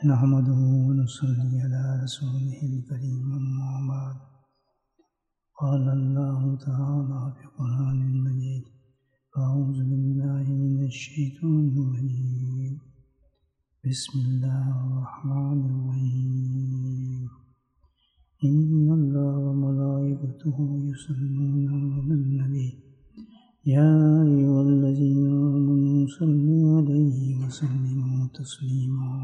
نحمده ونصلي على رسوله الكريم أما بعد قال الله تعالى في القرآن المجيد أعوذ بالله من الشيطان الرجيم بسم الله الرحمن الرحيم إن الله وملائكته يصلون على النبي يا أيها الذين آمنوا صلوا عليه وسلموا تسليما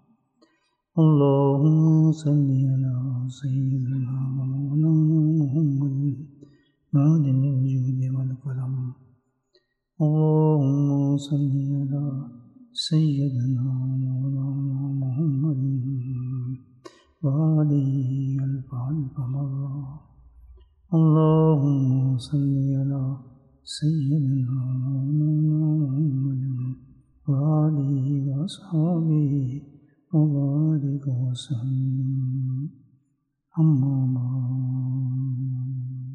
اللهم صل على سيدنا ومولانا محمد معدن الجود والكرم اللهم صل على سيدنا ومولانا محمد وآله ألف مرة اللهم صل على سيدنا ومولانا محمد وآله وأصحابه وبارك وسلم أما بعد.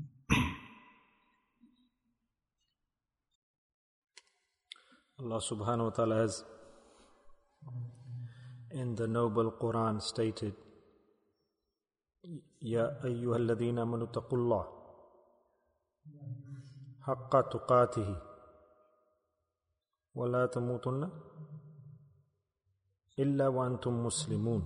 Allah subhanahu wa ta'ala has in the noble Quran stated, Ya ayyuhal ladhina amanu taqullah haqqa tuqatihi wa la tamutunna illa wa antum muslimun.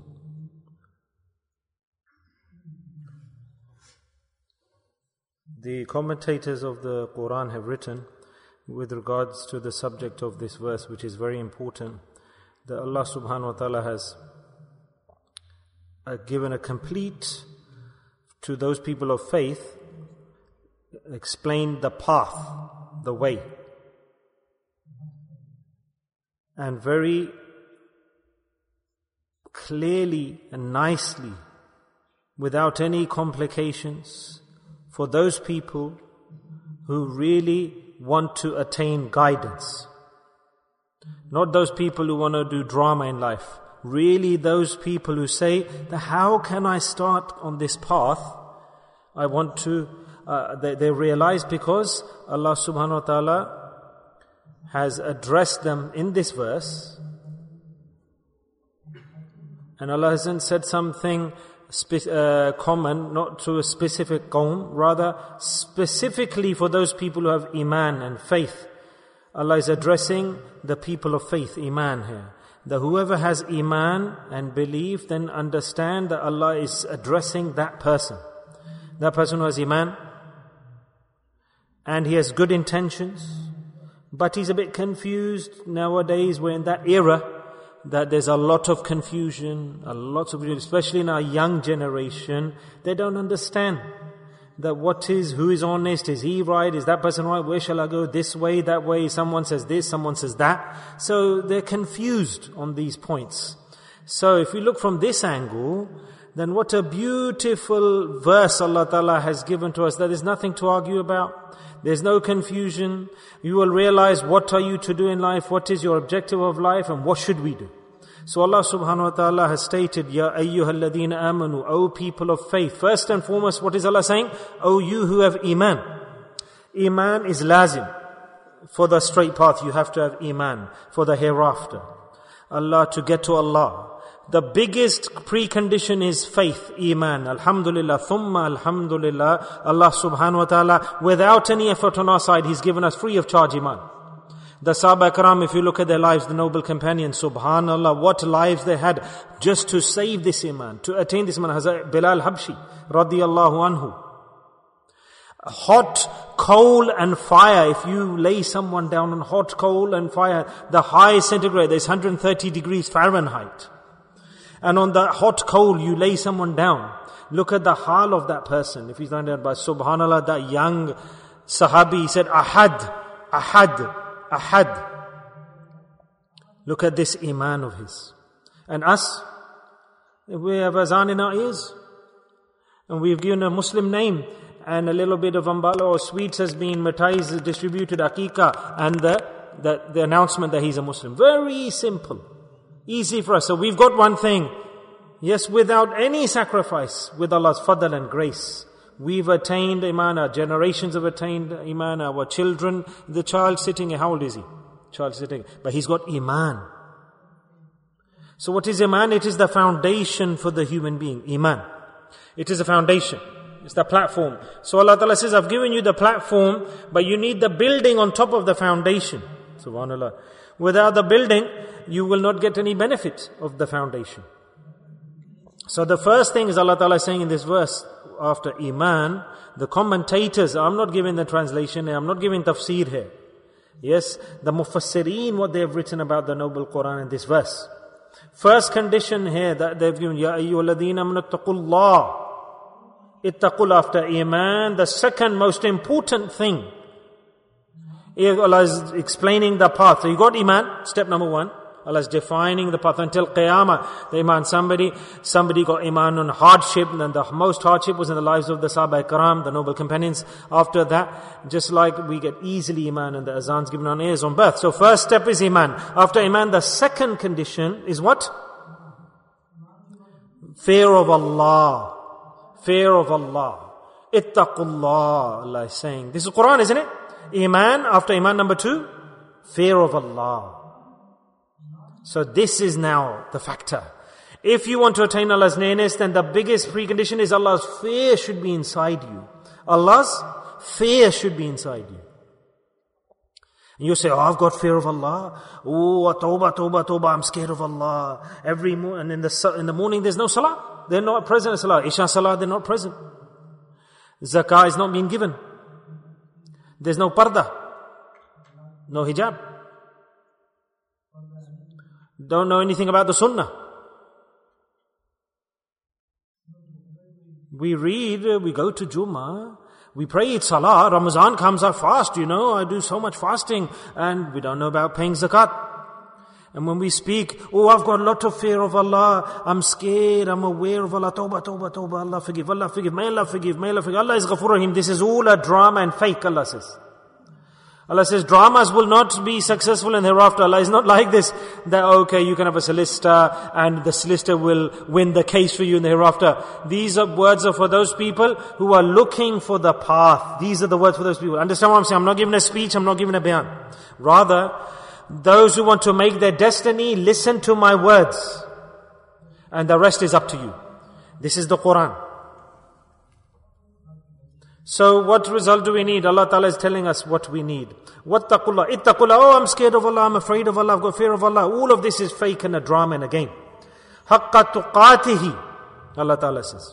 The commentators of the Quran have written with regards to the subject of this verse, which is very important, that Allah subhanahu wa ta'ala has given a complete, to those people of faith, explained the path, the way, and very clearly and nicely, without any complications, for those people who really want to attain guidance. Not those people who want to do drama in life. Really those people who say, how can I start on this path? I want to, they realize, because Allah subhanahu wa ta'ala has addressed them in this verse, and Allah hasn't said something common, not to a specific qawm, rather specifically for those people who have iman and faith. Allah is addressing the people of faith, iman here. That whoever has iman and belief, then understand that Allah is addressing that person. That person who has iman and he has good intentions, but he's a bit confused. Nowadays we're in that era that there's a lot of confusion, especially in our young generation. They don't understand that who is honest, is he right, is that person right, where shall I go, this way, that way, someone says this, someone says that. So they're confused on these points. So if we look from this angle, then what a beautiful verse Allah Ta'ala has given to us, that there's nothing to argue about. There's no confusion. You will realize what are you to do in life, what is your objective of life, and what should we do. So Allah subhanahu wa ta'ala has stated, Ya ayyuhal ladhina amanu, O people of faith. First and foremost, what is Allah saying? O you who have iman. Iman is lazim. For the straight path, you have to have iman. For the hereafter. To get to Allah. The biggest precondition is faith, iman. Alhamdulillah, thumma alhamdulillah. Allah subhanahu wa ta'ala, without any effort on our side, He's given us free of charge iman. The Sahaba Ikram, if you look at their lives, the noble companions, subhanallah, what lives they had just to save this iman, to attain this iman. Hazrat Bilal Habshi, radiyallahu anhu. Hot coal and fire, if you lay someone down on hot coal and fire, the high centigrade, there's 130 degrees Fahrenheit. And on the hot coal, you lay someone down. Look at the hal of that person. If he's lying down, by subhanallah, that young sahabi, he said, Ahad. Look at this iman of his. And us, we have azan in our ears. And we've given a Muslim name. And a little bit of ambala or sweets has been matais distributed, akika, and the announcement that he's a Muslim. Very simple. Easy for us. So we've got one thing. Yes, without any sacrifice, with Allah's fadl and grace, we've attained iman. Our generations have attained iman. Our children, the child sitting here, how old is he? Child sitting, but he's got iman. So what is Iman? It is the foundation for the human being. Iman. It is a foundation. It's the platform. So Allah Ta'ala says, I've given you the platform, but you need the building on top of the foundation. Subhanallah. Without the building, you will not get any benefit of the foundation. So the first thing is Allah Ta'ala is saying in this verse, after Iman, the commentators, I'm not giving the translation here, I'm not giving tafsir here. Yes, the Mufassireen, what they have written about the Noble Quran in this verse. First condition here that they've given, Ya ayyuhalladhina amanu ittaqullah. Ittaqul after Iman. The second most important thing, Allah is explaining the path. So you got Iman, step number one. Allah is defining the path until Qiyamah. The Iman, somebody got Iman on hardship, and the most hardship was in the lives of the Sahaba Ikram, the noble companions. After that, just like we get easily Iman and the azans given on ears on birth. So first step is Iman. After Iman, the second condition is what? Fear of Allah. Fear of Allah. Ittaqullah, Allah is saying. This is Quran, isn't it? Iman, after Iman number 2, fear of Allah. So this is now the factor. If you want to attain Allah's nearness, then the biggest precondition is Allah's fear should be inside you. Allah's fear should be inside you. And you say, I've got fear of Allah. Oh, tawbah, I'm scared of Allah. Every morning, and in the morning there's no salah. They're not present in salah. Isha salah, they're not present. Zakah is not being given. There's no parda. No hijab. Don't know anything about the sunnah. We read, we go to Jummah, we pray Eid Salah, Ramazan comes, I fast, I do so much fasting, and we don't know about paying zakat. And when we speak, I've got a lot of fear of Allah, I'm scared, I'm aware of Allah, tawbah, Allah forgive, may Allah forgive, Allah is Ghafur Rahim. This is all a drama and fake, Allah says. Allah says dramas will not be successful in hereafter. Allah is not like this, that you can have a solicitor and the solicitor will win the case for you in the hereafter. These words are for those people who are looking for the path. These are the words for those people. Understand what I'm saying? I'm not giving a speech, I'm not giving a bayan. Rather, those who want to make their destiny, listen to my words. And the rest is up to you. This is the Quran. So what result do we need? Allah Ta'ala is telling us what we need. Wattaqullah, ittaqullah. I'm scared of Allah, I'm afraid of Allah, I've got fear of Allah. All of this is fake and a drama and a game. Haqqa tuqatihi, Allah Ta'ala says.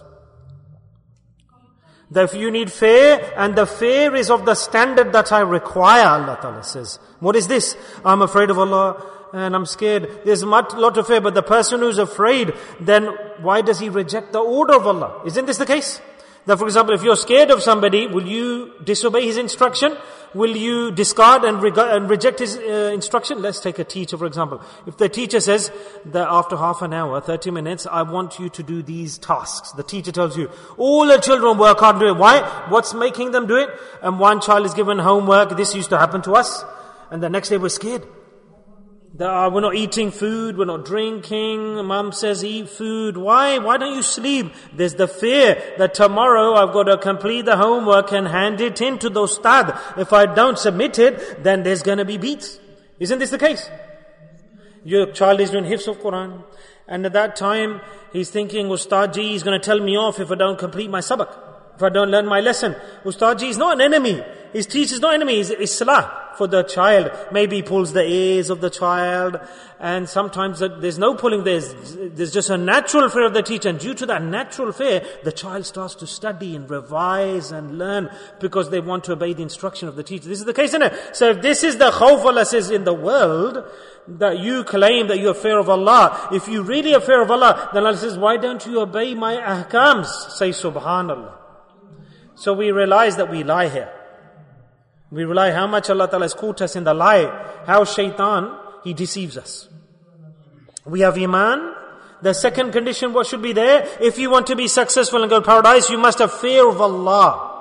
That if you need fear, and the fear is of the standard that I require, Allah Ta'ala says. What is this? I'm afraid of Allah and I'm scared. There's a lot of fear, but the person who's afraid, then why does he reject the order of Allah? Isn't this the case? That, for example, if you're scared of somebody, will you disobey his instruction? Will you discard and reject his instruction? Let's take a teacher, for example. If the teacher says that after half an hour, 30 minutes, I want you to do these tasks. The teacher tells you, all the children work hard and do it. Why? What's making them do it? And one child is given homework. This used to happen to us. And the next day we're scared. We're not eating food, we're not drinking. Mom says eat food. Why? Why don't you sleep? There's the fear that tomorrow I've got to complete the homework and hand it in to the ustad. If I don't submit it, then there's going to be beats. Isn't this the case? Your child is doing hifz of Quran, and at that time he's thinking, Ustad ji is going to tell me off if I don't complete my sabak, if I don't learn my lesson. Ustad ji is not an enemy. His teacher is not an enemy. He's islah for the child. Maybe he pulls the ears of the child, and sometimes there's no pulling the ears. There's just a natural fear of the teacher, and due to that natural fear, the child starts to study and revise and learn because they want to obey the instruction of the teacher. This is the case, isn't it? So if this is the khawf Allah says in the world, that you claim that you have fear of Allah, if you really have fear of Allah, then Allah says, why don't you obey my ahkams? Say subhanallah. So we realize that we lie here. We rely how much Allah Ta'ala has caught us in the lie. How shaitan, he deceives us. We have iman. The second condition, what should be there? If you want to be successful and go to paradise, you must have fear of Allah.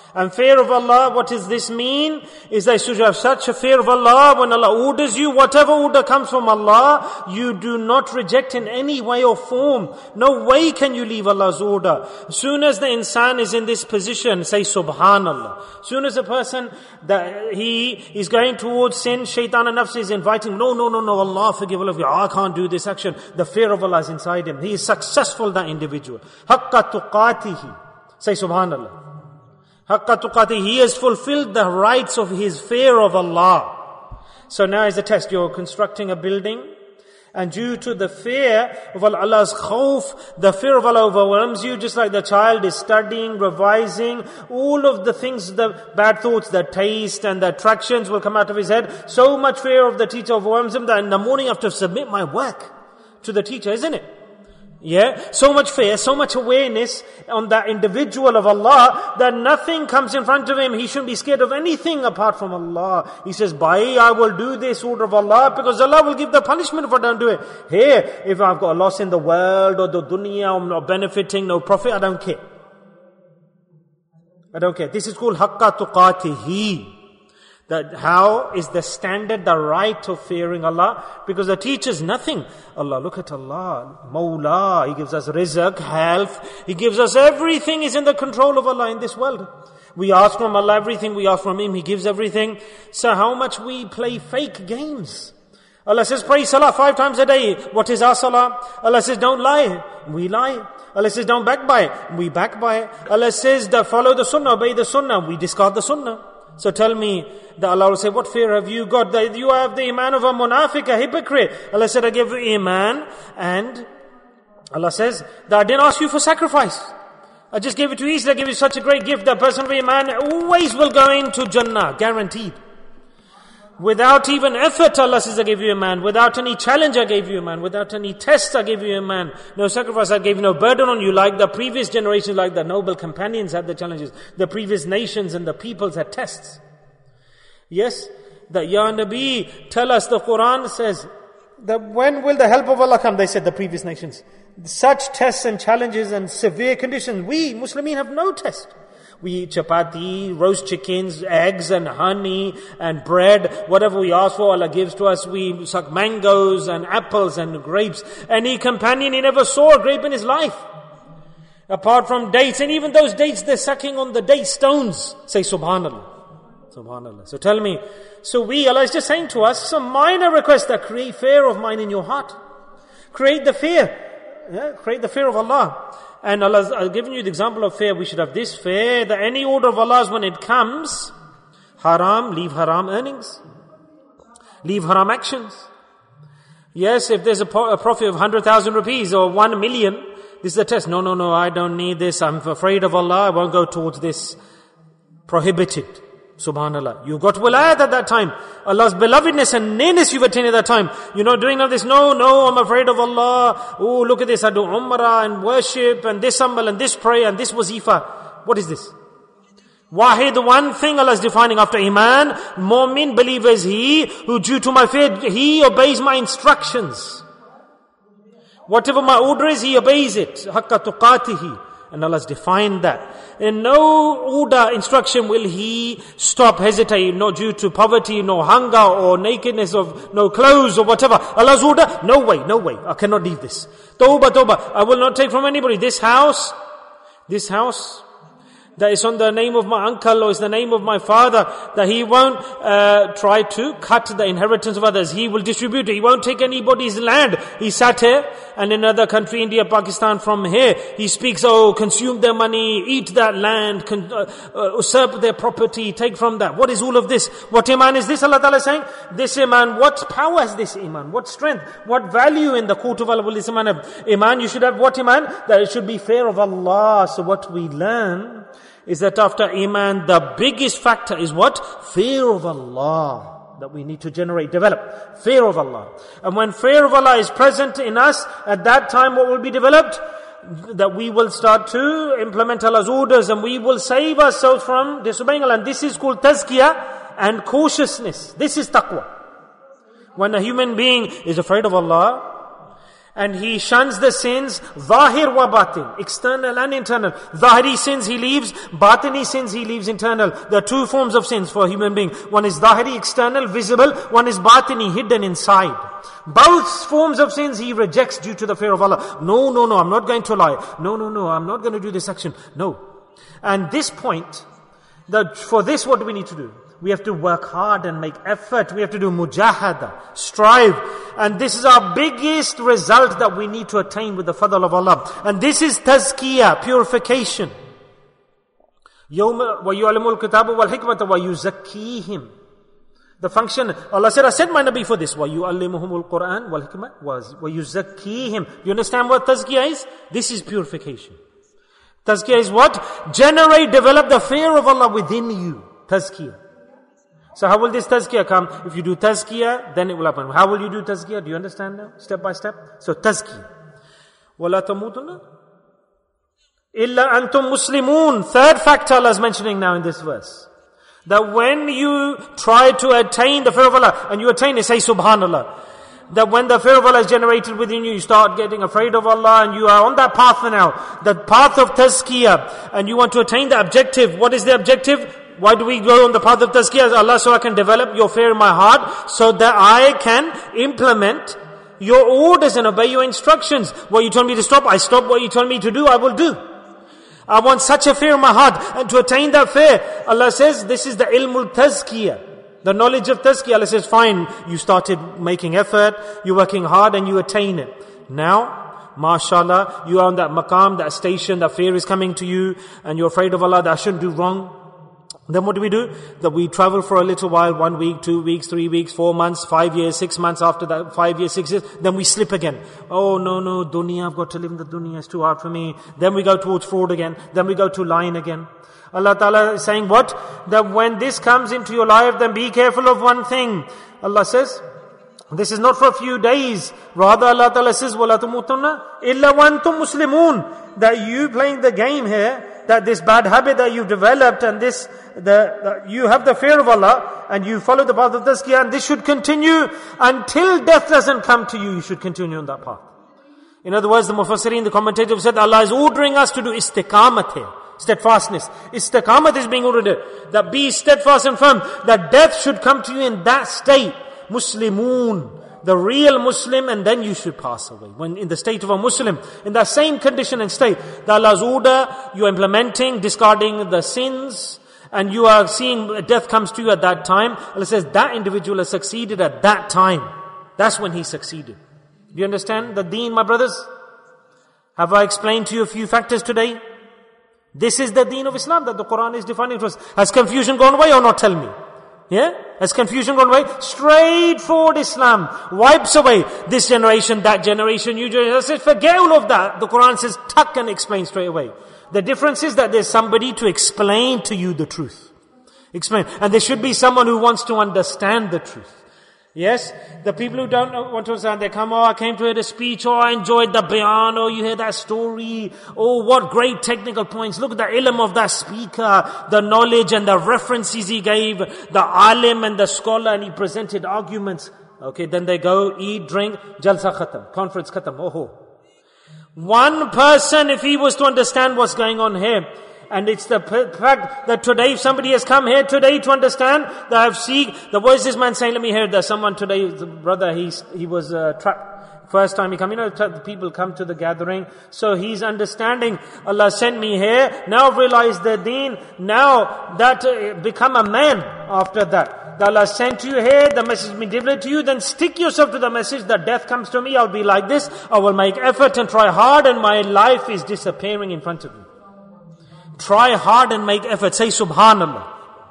And fear of Allah, what does this mean? Is that you should have such a fear of Allah, when Allah orders you, whatever order comes from Allah, you do not reject in any way or form. No way can you leave Allah's order. As soon as the insan is in this position, say Subhanallah. As soon as a person, that he is going towards sin, shaitan and nafs is inviting, no, Allah forgive all of you, I can't do this action. The fear of Allah is inside him. He is successful, that individual. Haqqa tuqatihi. Say Subhanallah. Haqqa tuqatihi. He has fulfilled the rights of his fear of Allah. So now is the test. You're constructing a building, and due to the fear of Allah's khawf, the fear of Allah overwhelms you, just like the child is studying, revising, all of the things, the bad thoughts, the taste and the attractions will come out of his head. So much fear of the teacher overwhelms him that in the morning I have to submit my work to the teacher, isn't it? Yeah, so much fear, so much awareness on that individual of Allah that nothing comes in front of him. He shouldn't be scared of anything apart from Allah. He says, Bhai, I will do this order of Allah because Allah will give the punishment if I don't do it. Here, if I've got a loss in the world or the dunya, I'm not benefiting, no profit, I don't care. I don't care. This is called haqqa tuqatihi. That how is the standard, the right of fearing Allah? Because the teaches nothing. Allah, look at Allah, Mawla, He gives us rizq, health, He gives us everything is in the control of Allah in this world. We ask from Allah everything, we ask from Him, He gives everything. So how much we play fake games. Allah says, pray salah 5 times a day. What is our salah? Allah says, don't lie. We lie. Allah says, don't backbite. We backbite. Allah says, that follow the sunnah, obey the sunnah. We discard the sunnah. So tell me, that Allah will say, what fear have you got? That you have the iman of a munafiq, a hypocrite. Allah said, I gave you iman, and Allah says, that I didn't ask you for sacrifice. I just gave it to you easily. I gave you such a great gift. That person of iman always will go into Jannah, guaranteed. Without even effort, Allah says, I gave you iman. Without any challenge, I gave you iman. Without any test, I gave you iman. No sacrifice, I gave you no burden on you, like the previous generation, like the noble companions had the challenges. The previous nations and the peoples had tests. Yes, that Ya Nabi, tell us, the Quran says, that when will the help of Allah come? They said, the previous nations. Such tests and challenges and severe conditions. We, Muslimin, have no test. We eat chapati, roast chickens, eggs and honey and bread. Whatever we ask for, Allah gives to us. We suck mangoes and apples and grapes. Any companion, he never saw a grape in his life. Apart from dates. And even those dates, they're sucking on the date stones. Say Subhanallah. Subhanallah. So tell me, Allah is just saying to us, some minor request that create fear of mine in your heart. Create the fear. Yeah? Create the fear of Allah. And Allah has given you the example of fear. We should have this fear that any order of Allah's, when it comes, haram, leave haram earnings. Leave haram actions. Yes, if there's a profit of 100,000 rupees or 1 million, this is a test. No, I don't need this. I'm afraid of Allah. I won't go towards this. Prohibited. Subhanallah. You got wilayat at that time. Allah's belovedness and nearness you've attained at that time. You're not doing all this. No, I'm afraid of Allah. Oh, look at this. I do umrah and worship and this amal and this prayer and this wazifa. What is this? Wahid, one thing Allah is defining after Iman. Mu'min, believer is he who due to my fear, he obeys my instructions. Whatever my order is, he obeys it. Haqqa tuqatihi. And Allah has defined that. In no order, instruction will he stop, hesitate, not due to poverty, no hunger or nakedness of no clothes or whatever. Allah's order, no way, I cannot leave this. Tawbah, I will not take from anybody. This house, that is on the name of my uncle or is the name of my father, that he won't try to cut the inheritance of others. He will distribute it. He won't take anybody's land. He sat here and in another country, India, Pakistan, from here, he speaks, consume their money, eat that land, usurp their property, take from that. What is all of this? What iman is this? Allah Ta'ala is saying, this iman, what power has this iman? What strength? What value in the court of Allah will this iman have? Iman, you should have what iman? That it should be fear of Allah. So what we learn is that after Iman, the biggest factor is what? Fear of Allah. That we need to develop. Fear of Allah. And when fear of Allah is present in us, at that time what will be developed? That we will start to implement Allah's orders and we will save ourselves from disobeying Allah. And this is called tazkiyah and cautiousness. This is taqwa. When a human being is afraid of Allah, And he shuns the sins, zahir wa batin, external and internal. Zahiri sins he leaves, batini sins he leaves internal. There are two forms of sins for a human being. One is zahiri, external, visible. One is batini, hidden inside. Both forms of sins he rejects due to the fear of Allah. No, I'm not going to lie. No, I'm not going to do this action. No. And this point, for this what do we need to do? We have to work hard and make effort. We have to do mujahada, strive. And this is our biggest result that we need to attain with the fadl of Allah. And this is tazkiyah, purification. يَوْمَ وَيُعَلِمُ الْكِتَابُ وَالْحِكْمَةَ وَيُزَكِّيهِمْ. The function, Allah said, I sent my Nabi for this. وَيُعَلِّمُهُمُ الْقُرْآنِ وَالْحِكْمَةَ وَيُزَكِّيهِمْ. You understand what tazkiyah is? This is purification. Tazkiyah is what? Develop the fear of Allah within you. Tazkiyah. So how will this tazkiyah come? If you do tazkiyah, then it will happen. How will you do tazkiyah? Do you understand now? Step by step. So tazkiyah. وَلَا تَمُوتُنَّ إِلَّا أَنْتُمْ مُسْلِمُونَ. Third factor Allah is mentioning now in this verse. That when you try to attain the fear of Allah, and you attain it, say subhanallah. That when the fear of Allah is generated within you, you start getting afraid of Allah, and you are on that path now. The path of tazkiyah. And you want to attain the objective. What is the objective? Why do we go on the path of tazkiyah? Allah, so I can develop your fear in my heart, so that I can implement your orders and obey your instructions. What you told me to stop, I stop. What you told me to do, I will do. I want such a fear in my heart. And to attain that fear, Allah says, this is the ilmul tazkiyah. The knowledge of tazkiyah. Allah says, fine, you started making effort, you're working hard, and you attain it. Now, mashallah, you are on that maqam, that station, that fear is coming to you, and you're afraid of Allah, that I shouldn't do wrong. Then what do? That we travel for a little while, 1 week, 2 weeks, 3 weeks, 4 months, 5 years, 6 months after that, 5 years, 6 years, then we slip again. Oh no, dunya, I've got to live in the dunya, it's too hard for me. Then we go towards fraud again, then we go to lying again. Allah Ta'ala is saying what? That when this comes into your life, then be careful of one thing. Allah says, this is not for a few days. Rather Allah Ta'ala says, وَلَا تُمُوتُنَّ إِلَّا وَأَنْتُمْ مُسْلِمُونَ. That you playing the game here, that this bad habit that you've developed, and you have the fear of Allah, and you follow the path of tazkiyah, and this should continue until death doesn't come to you. You should continue on that path. In other words, the Mufassirin, the commentators said, Allah is ordering us to do istiqamat here. Steadfastness. Istiqamat is being ordered. That be steadfast and firm. That death should come to you in that state. Muslimun. The real Muslim, and then you should pass away. When in the state of a Muslim, in that same condition and state, the Allah's order, you are implementing, discarding the sins, and you are seeing death comes to you at that time. Allah says that individual has succeeded at that time. That's when he succeeded. Do you understand the deen, my brothers? Have I explained to you a few factors today? This is the deen of Islam that the Quran is defining to us. Has confusion gone away or not? Tell me. Yeah? Has confusion gone away? Straightforward Islam wipes away this generation, that generation, new generation. I said, forget all of that. The Quran says, tuck and explain straight away. The difference is that there's somebody to explain to you the truth. Explain. And there should be someone who wants to understand the truth. Yes? The people who don't want to understand, they come, I came to hear the speech, I enjoyed the bayan, you hear that story, what great technical points, look at the ilm of that speaker, the knowledge and the references he gave, the alim and the scholar, and he presented arguments. Okay, then they go, eat, drink, jalsa khatam, conference khatam, One person, if he was to understand what's going on here, and it's the fact that today, if somebody has come here today to understand that I've seen, what is this man saying? Let me hear that. Someone today, the brother, he was trapped. First time he come, the people come to the gathering. So he's understanding, Allah sent me here. Now I've realized the deen. Now that become a man after that. Allah sent you here, the message has been delivered to you, then stick yourself to the message that death comes to me, I'll be like this, I will make effort and try hard, and my life is disappearing in front of me. Try hard and make effort. Say subhanallah.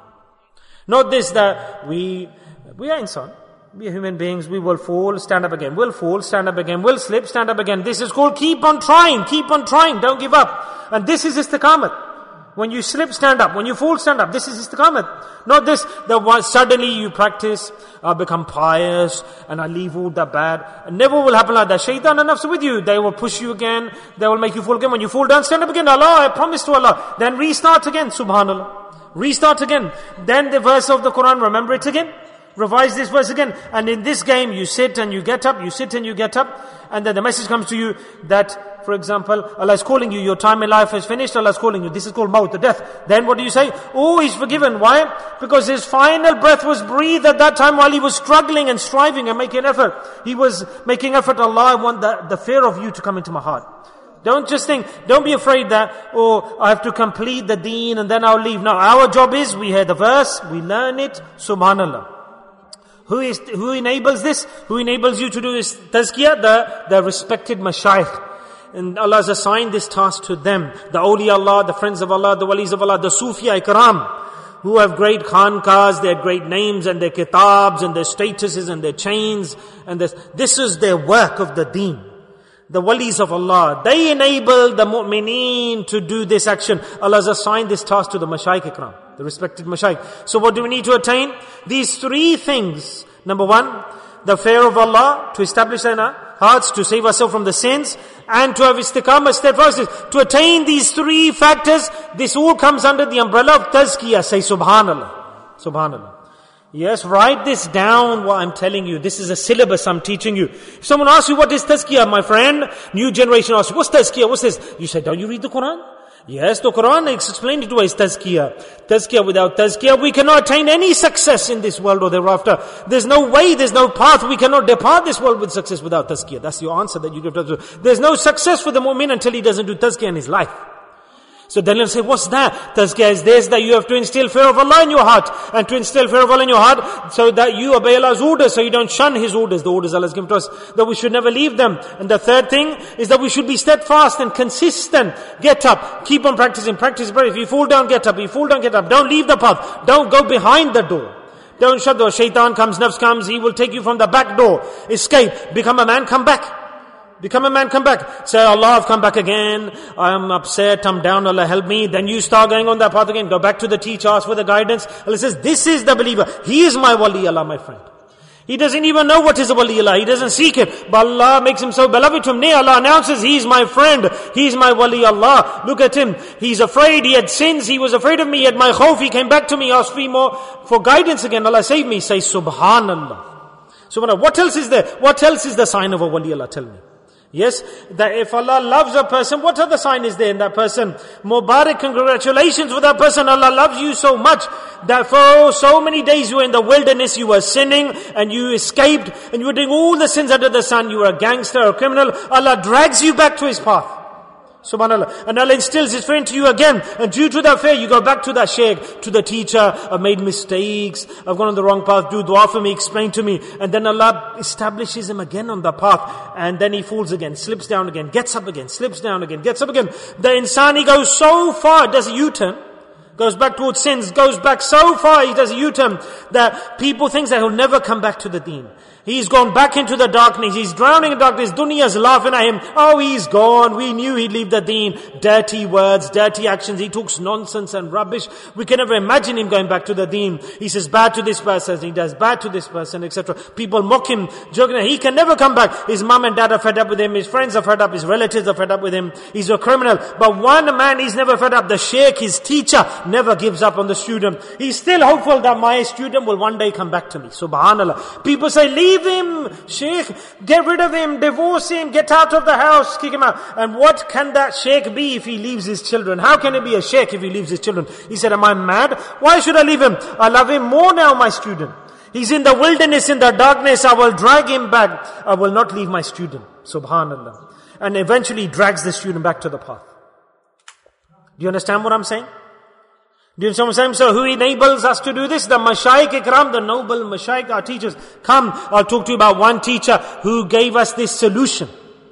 Not this that we are insan. We are human beings. We will fall, stand up again. We'll fall, stand up again. We'll slip, stand up again. This is called keep on trying. Keep on trying. Don't give up. And this is istiqamat. When you slip, stand up. When you fall, stand up. This is istiqamat. Not this, that suddenly you practice, become pious, and I leave all that bad. It never will happen like that. Shaitan and nafs with you. They will push you again. They will make you fall again. When you fall down, stand up again. Allah, I promise to Allah. Then restart again. Subhanallah. Restart again. Then the verse of the Quran, remember it again. Revise this verse again. And in this game, you sit and you get up, you sit and you get up. And then the message comes to you that, for example, Allah is calling you, your time in life has finished, Allah is calling you. This is called maut, the death. Then what do you say? Oh, he's forgiven. Why? Because his final breath was breathed at that time while he was struggling and striving and making effort. He was making effort. Allah, I want the fear of you to come into my heart. Don't just think, don't be afraid that, oh, I have to complete the deen and then I'll leave. No, our job is, we hear the verse, we learn it, subhanallah. Who enables this? Who enables you to do this tazkiyah? The respected mashayikh. And Allah has assigned this task to them. The awliya Allah, the friends of Allah, the walis of Allah, the Sufiya ikram, who have great khankas, their great names and their kitabs and their statuses and their chains. And this is their work of the deen. The walis of Allah, they enable the mu'mineen to do this action. Allah has assigned this task to the mashayikh ikram, the respected mashayikh. So what do we need to attain? These three things. Number one, the fear of Allah, to establish in our hearts, to save ourselves from the sins, and to have istiqamah, steadfastness. To attain these three factors, this all comes under the umbrella of tazkiyah. Say subhanallah. Subhanallah. Yes, write this down what I'm telling you. This is a syllabus I'm teaching you. If someone asks you what is tazkiyah, my friend, new generation asks you, what's tazkiyah, what's this? You say, don't you read the Quran? Yes, the Quran explained it to us, tazkiyah. Tazkiyah, without tazkiyah, we cannot attain any success in this world or thereafter. There's no way, there's no path. We cannot depart this world with success without tazkiyah. That's your answer that you give to. There's no success for the mu'min until he doesn't do tazkiyah in his life. So then let's say, what's that? Tazkiyah is this, that you have to instill fear of Allah in your heart. And to instill fear of Allah in your heart, so that you obey Allah's orders, so you don't shun His orders, the orders Allah has given to us, that we should never leave them. And the third thing is that we should be steadfast and consistent. Get up, keep on practicing, practice prayer. If you fall down, get up. If you fall down, get up. Don't leave the path. Don't go behind the door. Don't shut the door. Shaitan comes, nafs comes, he will take you from the back door. Escape. Become a man, come back. Become a man, come back. Say, Allah, I've come back again. I'm upset, I'm down, Allah help me. Then you start going on that path again. Go back to the teacher, ask for the guidance. Allah says, this is the believer. He is my wali Allah, my friend. He doesn't even know what is a wali Allah. He doesn't seek it. But Allah makes him so beloved to him. Nay, Allah announces, he is my friend. He is my wali Allah. Look at him. He's afraid. He had sins. He was afraid of me. He had my khawf. He came back to me, asked me more for guidance again. Allah save me. Say, subhanallah. Subhanallah. What else is there? What else is the sign of a wali Allah? Tell me. Yes, that if Allah loves a person, what other sign is there in that person? Mubarak, congratulations with that person. Allah loves you so much that for so many days you were in the wilderness, you were sinning and you escaped and you were doing all the sins under the sun. You were a gangster, a criminal. Allah drags you back to His path. Subhanallah. And Allah instills His fear into you again. And due to that fear, you go back to that shaykh, to the teacher. I've made mistakes. I've gone on the wrong path. Do dua for me. Explain to me. And then Allah establishes him again on the path. And then he falls again, slips down again, gets up again, slips down again, gets up again. The insan, he goes so far, does a U-turn. Goes back towards sins, goes back so far, he does a U-turn that people think that he'll never come back to the deen. He's gone back into the darkness. He's drowning in darkness. Dunya's laughing at him. Oh, he's gone. We knew he'd leave the deen. Dirty words, dirty actions. He talks nonsense and rubbish. We can never imagine him going back to the deen. He says bad to this person. He does bad to this person, etc. People mock him, joking. He can never come back. His mom and dad are fed up with him. His friends are fed up. His relatives are fed up with him. He's a criminal. But one man is never fed up. The sheikh, his teacher, never gives up on the student. He's still hopeful that my student will one day come back to me. Subhanallah. People say, leave him, sheikh, get rid of him, divorce him, get out of the house, kick him out. And what can that sheikh be if he leaves his children? How can he be a sheikh if he leaves his children? He said, am I mad? Why should I leave him? I love him more now, my student. He's in the wilderness, in the darkness. I will drag him back. I will not leave my student. Subhanallah. And eventually drags the student back to the path. Do you understand what I'm saying? Do you understand what I'm saying? So who enables us to do this? The mashayikh ikram, the noble mashayikh, our teachers. Come, I'll talk to you about one teacher who gave us this solution.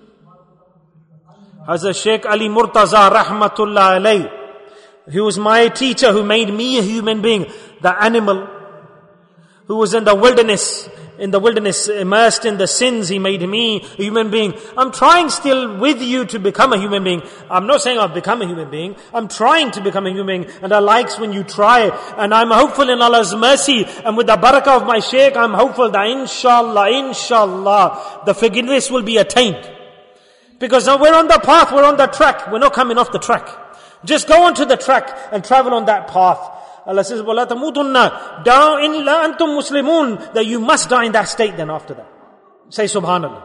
Hazrat Sheikh Ali Murtaza rahmatullah alayh. He was my teacher who made me a human being. The animal who was in the wilderness, immersed in the sins, he made me a human being. I'm trying still with you to become a human being. I'm not saying I've become a human being. I'm trying to become a human being. And Allah likes when you try. And I'm hopeful in Allah's mercy. And with the barakah of my shaykh, I'm hopeful that inshallah, the forgiveness will be attained. Because we're on the path, we're on the track. We're not coming off the track. Just go onto the track and travel on that path. Allah says, وَلَا تَمُوتُنَّ دَعُوا إِلَّا أَنْتُمْ مُسْلِمُونَ, that you must die in that state then after that. Say subhanallah.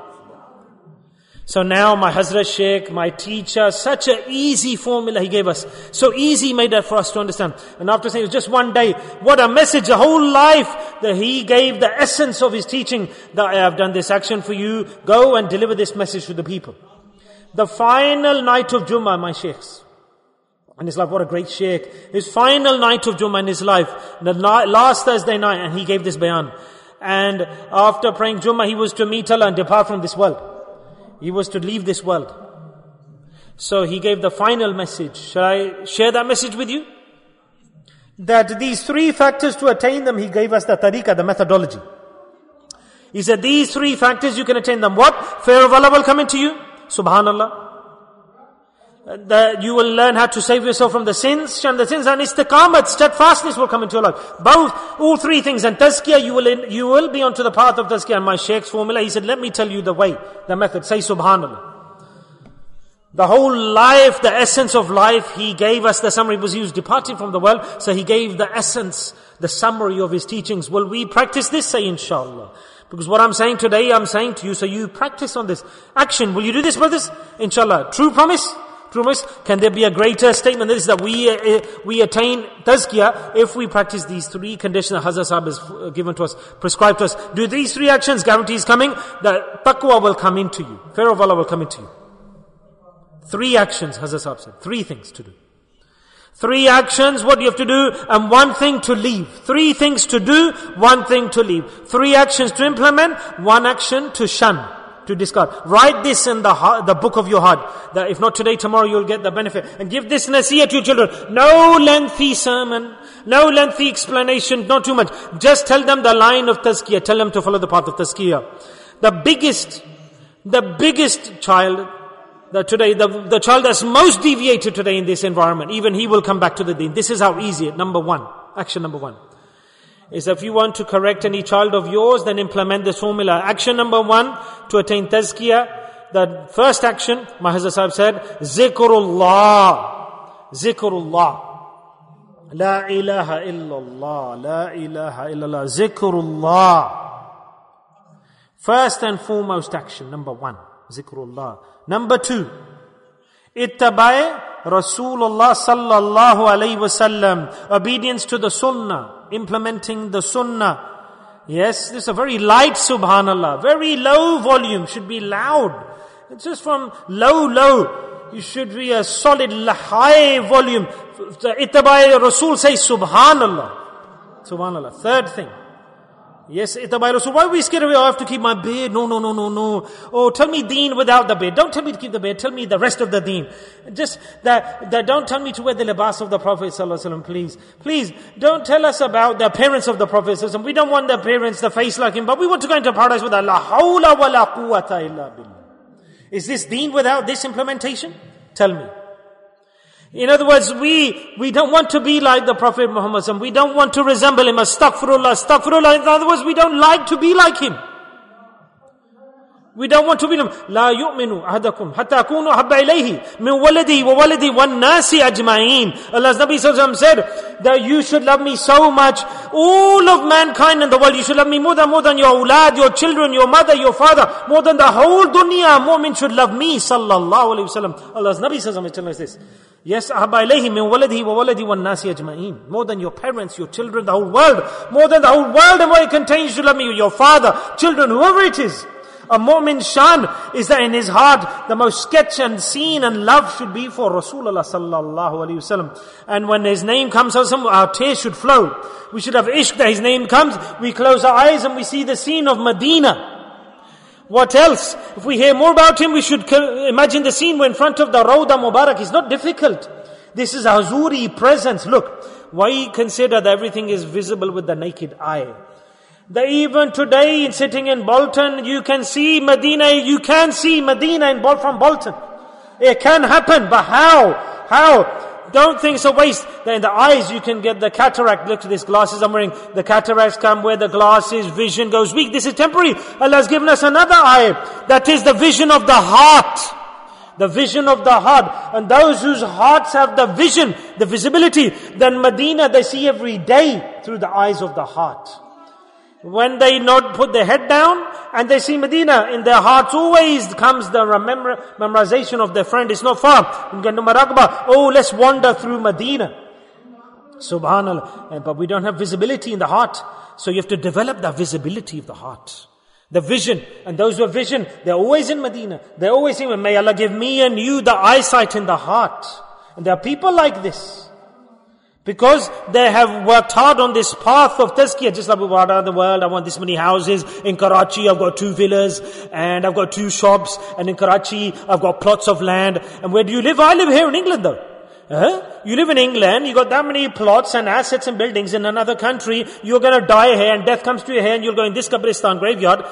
So now my Hazrat Shaykh, my teacher, such an easy formula he gave us. So easy he made that for us to understand. And after saying it was just one day, what a message, a whole life that he gave the essence of his teaching, that I have done this action for you, go and deliver this message to the people. The final night of Jummah, my Shaykhs. And it's like, what a great Shaykh. His final night of Jummah in his life, the last Thursday night, and he gave this bayan. And after praying Jummah, he was to meet Allah and depart from this world. He was to leave this world. So he gave the final message. Shall I share that message with you? That these 3 factors, to attain them, he gave us the tariqah, the methodology. He said, these 3 factors, you can attain them. What? Fear of Allah will come into you. Subhanallah. That you will learn how to save yourself from the sins, shun the sins, and istiqamat, steadfastness will come into your life. All 3 things. And tazkiyah, you will be onto the path of tazkiyah. And my Shaykh's formula, he said, let me tell you the way, the method. Say subhanallah. The whole life, the essence of life, he gave us the summary, because he was departing from the world. So he gave the essence, the summary of his teachings. Will we practice this? Say inshallah. Because what I'm saying today, I'm saying to you, so you practice on this. Action. Will you do this, brothers? Inshallah. True promise? Can there be a greater statement than this, that we attain tazkiyah if we practice these 3 conditions that Hazrat Sahib has given to us, prescribed to us? Do these 3 actions, guarantees coming, that taqwa will come into you. Fear of Allah will come into you. 3 actions, Hazrat Sahib said. 3 things to do. 3 actions, what you have to do, and 1 thing to leave. 3 things to do, 1 thing to leave. 3 actions to implement, 1 action to shun, to discard. Write this in the book of your heart, that if not today, tomorrow you'll get the benefit. And give this nasiyah to your children. No lengthy sermon, no lengthy explanation, not too much. Just tell them the line of tazkiyah. Tell them to follow the path of tazkiyah. The biggest child, that today, the child that's most deviated today in this environment, even he will come back to the deen. This is how easy it. Action number 1. Is if you want to correct any child of yours, then implement this formula. Action number 1, to attain tazkiyah. The first action, my Hazrat Sahib said, zikrullah. Zikrullah. La ilaha illallah. La ilaha illallah. Zikrullah. First and foremost action, number 1. Zikrullah. Number 2, ittabai Rasulullah sallallahu alayhi wasallam. Obedience to the sunnah. Implementing the sunnah. Yes, this is a very light subhanallah. Very low volume. Should be loud. It's just from low. You should be a solid high volume. Ittabai Rasul, say subhanallah. Subhanallah. Third thing. Yes, ittabai Rasul. Why are we scared away? I have to keep my beard. No. Oh, tell me deen without the beard. Don't tell me to keep the beard. Tell me the rest of the deen. Just that don't tell me to wear the libas of the Prophet sallallahu alaihi wasallam, please. Please, don't tell us about the appearance of the Prophet sallallahu alaihi wasallam. We don't want the appearance, the face like him, but we want to go into paradise with Allah. Hawla wa la quwwata illa billah. Is this deen without this implementation? Tell me. In other words, we don't want to be like the Prophet Muhammad. We don't want to resemble him. Astaghfirullah. In other words, we don't like to be like him. We don't want to be like him. La yu'minu ahadakum hatta akunu habba ilayhi min waladi wa waladi wan nasi ajma'in. Allah's Nabi sallallahu alaihi wasallam said that you should love me so much. All of mankind in the world, you should love me more than your awlad, your children, your mother, your father, more than the whole dunya. Mu'min should love me sallallahu alaihi wasallam. Allah's Nabi sallallahu alaihi wasallam is telling us this. Yes, ahabba ilayhi min waladihi wa waladi wan nasi ajma'in. More than your parents, your children, the whole world. More than the whole world and what it contains, you love me. Your father, children, whoever it is. A mu'min's shan is that in his heart, the most sketch and scene and love should be for Rasulullah sallallahu alaihi wasallam. And when his name comes, our tears should flow. We should have ishq that his name comes. We close our eyes and we see the scene of Medina. What else? If we hear more about him, we should imagine the scene in front of the Rawda Mubarak. It's not difficult. This is a Huzuri presence. Look, why consider that everything is visible with the naked eye? That even today, sitting in Bolton, you can see Medina. You can see Medina from Bolton. It can happen, but how? Don't think it's a waste. That in the eyes you can get the cataract. Look at these glasses I'm wearing. The cataracts come where the glasses, vision goes weak. This is temporary. Allah has given us another eye. That is the vision of the heart. The vision of the heart. And those whose hearts have the vision, the visibility, then Medina they see every day through the eyes of the heart. When they not put their head down and they see Medina, in their hearts always comes the memorization of their friend. It's not far. Oh, let's wander through Medina. Subhanallah. But we don't have visibility in the heart. So you have to develop that visibility of the heart. The vision. And those who have vision, they're always in Medina. They're always in, may Allah give me and you the eyesight in the heart. And there are people like this. Because they have worked hard on this path of tazkiyah, just like we walk around the world. I want this many houses. In Karachi, I've got 2 villas, and I've got 2 shops, and in Karachi, I've got plots of land. And where do you live? I live here in England though. You live in England, you got that many plots and assets and buildings in another country, you're gonna die here, and death comes to your hair, and you'll go in this Qabristan graveyard.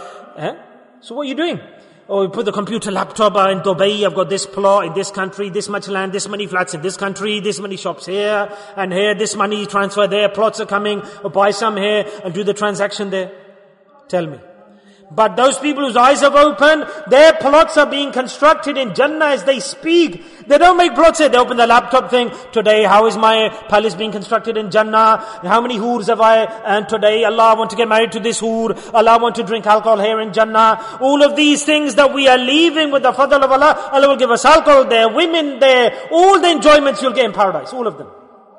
So what are you doing? Oh, you put the computer laptop in Dubai, I've got this plot in this country, this much land, this many flats in this country, this many shops here, and here, this money transfer there, plots are coming, or buy some here, and do the transaction there. Tell me. But those people whose eyes have opened, their plots are being constructed in Jannah as they speak. They don't make plots here. They open the laptop thing. Today, how is my palace being constructed in Jannah? How many hoors have I? And today, Allah, I want to get married to this hoor. Allah, I want to drink alcohol here in Jannah. All of these things that we are leaving with the fadl of Allah, Allah will give us alcohol there, women there, all the enjoyments you'll get in paradise. All of them.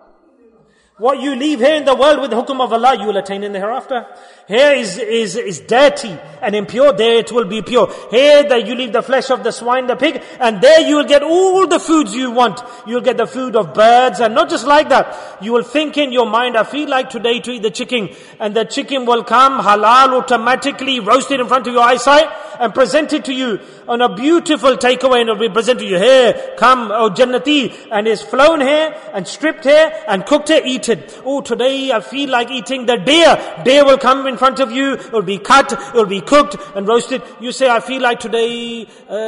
What you leave here in the world with the hukum of Allah, you will attain in the hereafter. Here is dirty and impure, there it will be pure. Here that you leave the flesh of the swine, the pig, and there you will get all the foods you want. You will get the food of birds, and not just like that. You will think in your mind, I feel like today to eat the chicken, and the chicken will come halal automatically, roasted in front of your eyesight, and presented to you on a beautiful takeaway, and it will be presented to you. Here, come, oh Jannati, and it's flown here, and stripped here, and cooked here, eat it. Oh, today I feel like eating the deer. Deer will come in front of you, it will be cut, it will be cooked and roasted. You say, I feel like today,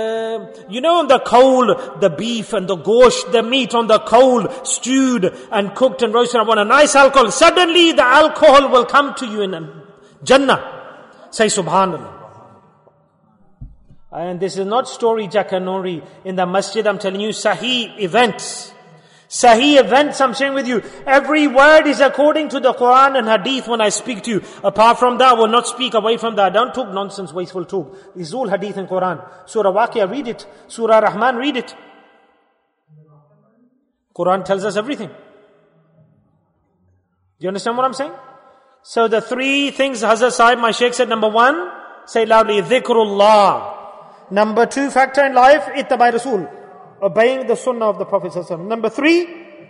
on the coal, the beef and the gosht, the meat on the coal, stewed and cooked and roasted. I want a nice alcohol. Suddenly the alcohol will come to you in Jannah. Say Subhanallah. And this is not story Jakanori. In the masjid, I'm telling you, Sahih events. Sahih events I'm sharing with you. Every word is according to the Quran and Hadith when I speak to you. Apart from that, I will not speak away from that. Don't talk nonsense, wasteful talk. This is all Hadith and Quran. Surah Waqia, read it. Surah Rahman, read it. Quran tells us everything. Do you understand what I'm saying? So the 3 things Hazrat Sahib, my Shaykh said, number 1, say loudly, dhikrullah. Number 2 factor in life, ittabai Rasul. Obeying the sunnah of the Prophet ﷺ. Number 3,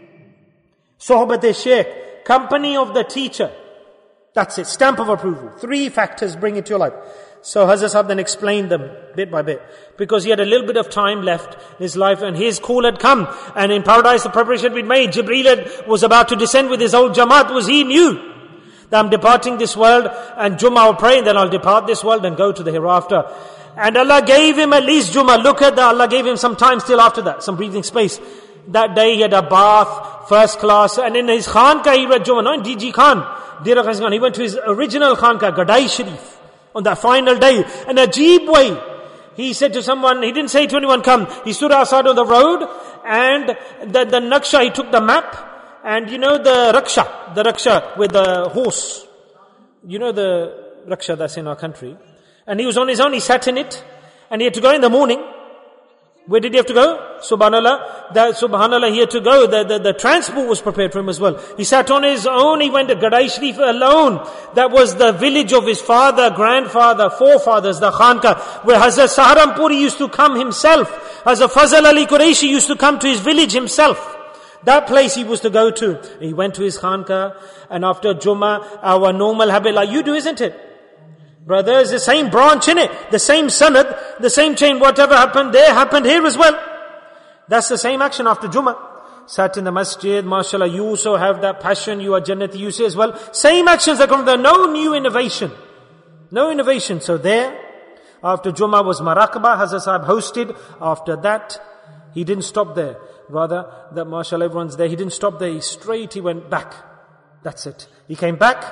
sohbat-e-shaykh, company of the teacher. That's it, stamp of approval. 3 factors bring it to your life. So Hazrat Sahib then explained them bit by bit. Because he had a little bit of time left in his life and his call had come. And in paradise the preparation had been made. Jibreel was about to descend with his whole Jamaat. He knew that I'm departing this world and Jummah I'll pray and then I'll depart this world and go to the hereafter. And Allah gave him at least Jummah. Look at that. Allah gave him some time still after that. Some breathing space. That day he had a bath, first class. And in his Khanka he read Jummah. Not in DG Khan. Dera Khan. He went to his original Khanka, Gadai Sharif. On that final day. In a Jeep way. He said to someone, he didn't say to anyone, come. He stood outside on the road. And the Naksha, he took the map. And you know the Raksha with the horse. You know the Raksha that's in our country. And he was on his own, he sat in it, and he had to go in the morning. Where did he have to go? Subhanallah, he had to go. The transport was prepared for him as well. He sat on his own, he went to Gadai Sharif alone. That was the village of his father, grandfather, forefathers, the Khanka, where Hazrat Saharampuri used to come himself. Hazrat Fazal Ali Qureshi used to come to his village himself. That place he was to go to. He went to his Khanka, and after Jummah, our normal habit like you do, isn't it? Brothers, the same branch in it, the same sanad, the same chain, whatever happened there, happened here as well. That's the same action after Jummah. Sat in the masjid, mashallah, you also have that passion, you are Jannati, you say as well. Same actions that come there, no new innovation. No innovation. So there, after Jummah was Maraqabah, Hazrat Sahib hosted. After that, he didn't stop there. Rather, that mashallah, everyone's there, he didn't stop there, he went back. That's it. He came back,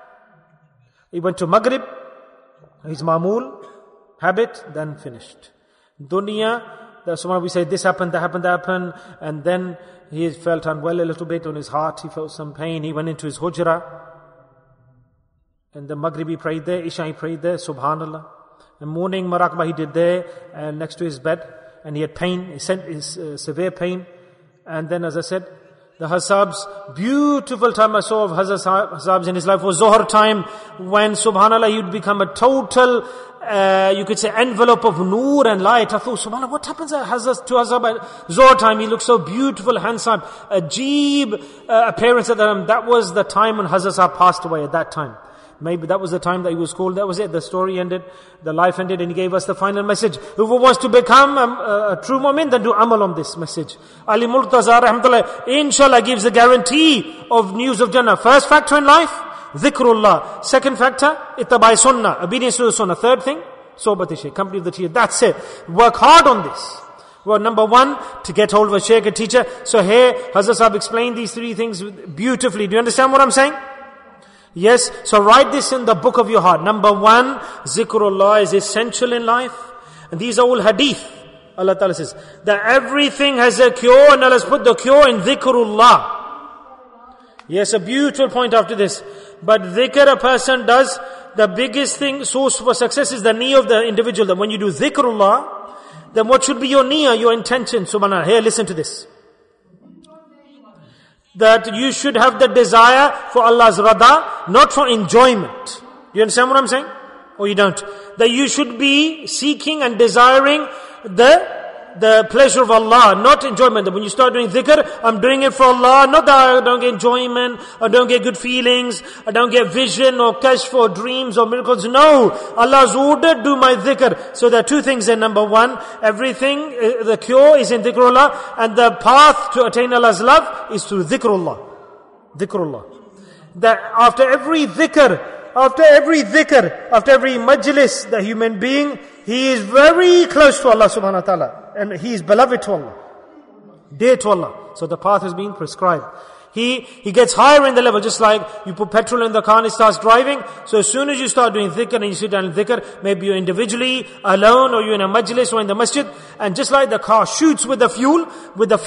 he went to Maghrib, his Mamul, habit, then finished. Dunya, that subhanAllah, we say this happened, that happened, that happened, and then he felt unwell a little bit on his heart, he felt some pain, he went into his hujra, and the Maghrib he prayed there, Isha he prayed there, subhanAllah. And morning Maraqbah he did there, and next to his bed, and he had pain, he sent his severe pain. And then as I said, the Hasab's beautiful time I saw of Hasab's in his life was Zohar time, when subhanAllah he would become a total, you could say envelope of noor and light. I thought, subhanAllah, what happens to Hasab at Zohar time? He looked so beautiful, handsome, Ajeeb appearance at that time. That was the time when Hasab passed away at that time. Maybe that was the time that he was called. That was it. The story ended. The life ended, and he gave us the final message. Whoever wants to become a true mu'min, then do amal on this message. Ali Murtaza rahmatullah, inshallah, gives the guarantee of news of Jannah. First factor in life, dhikrullah. Second factor, ittabai sunnah, obedience to the sunnah. Third thing, sohbat shaykh, company of the teacher. That's it. Work hard on this. Well, number one, to get hold of a shaykh, a teacher. So here, Hazrat Sahib explained these three things beautifully. Do you understand what I'm saying? Yes, so write this in the book of your heart. Number one, zikrullah is essential in life. And these are all hadith. Allah Ta'ala says that everything has a cure, and Allah has put the cure in zikrullah. Yes, a beautiful point after this. But dhikr a person does, the biggest thing, source for success is the niyyah of the individual. That when you do zikrullah, then what should be your niyyah, your intention? Subhanallah. Here, listen to this. That you should have the desire for Allah's rada, not for enjoyment. Do you understand what I'm saying? Or you don't? That you should be seeking and desiring the pleasure of Allah, not enjoyment. That when you start doing dhikr, I'm doing it for Allah, not that I don't get enjoyment, I don't get good feelings, I don't get vision or kashf or dreams or miracles. No, Allah's ordered, do my dhikr. So there are two things there. Number one, everything, the cure is in dhikrullah, and the path to attain Allah's love is through dhikrullah. Dhikrullah. That after every dhikr, after every majlis, the human being, he is very close to Allah subhanahu wa ta'ala. And he is beloved to Allah. Dear to Allah. So the path has been prescribed. He gets higher in the level, just like you put petrol in the car and it starts driving. So as soon as you start doing dhikr and you sit down in dhikr, maybe you're individually, alone, or you're in a majlis or in the masjid, and just like the car shoots with the fuel of